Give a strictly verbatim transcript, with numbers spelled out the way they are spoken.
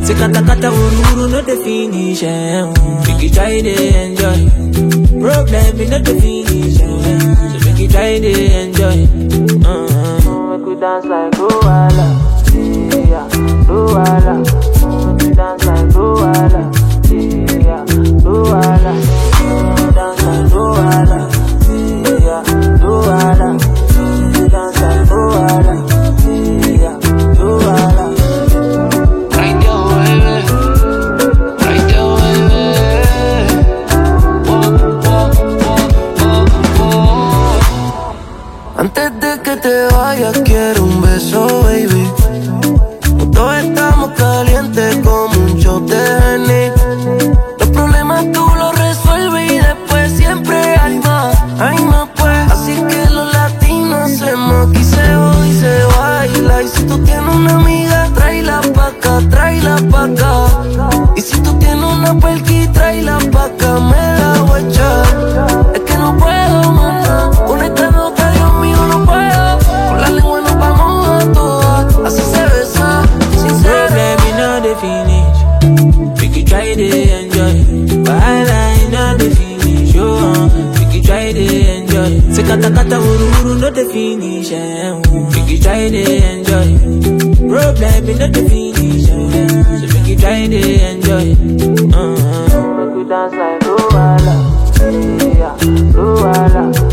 Say kata kata uru uru no the finish. Make you try to enjoy. Problem is not the finish. So make you try to enjoy. Uh-huh. Make you dance like Luala, yeah, Luala. Make you dance like Luala, yeah, Luala. Make you dance like Luala, yeah, Luala. Make you dance like Luala, yeah, Luala. Antes de que te vayas quiero un beso, baby. Todos estamos calientes como un shot de Henny. Los problemas tú los resuelves y después siempre hay más, hay más pues. Así que los latinos hacemos aquí se hoy se baila. Y si tú tienes una amiga, tráela pa' acá, tráela pa' acá. Y si tú tienes una perqui, tráela pa' acá, me la voy a echar. Es que no puedo, mamá, con esta nota, Dios mío, no puedo. Con la lengua nos vamos a todas, así se besa, sincero. Problem is not the finish. Make you try to enjoy. Wahala is not the finish. Oh, make you try to enjoy. Say kata kata uru uru not the finish. Make you try to enjoy. Problem is not the finish. So make you try to enjoy. Uh-huh. Make you dance like Luala, yeah, Luala.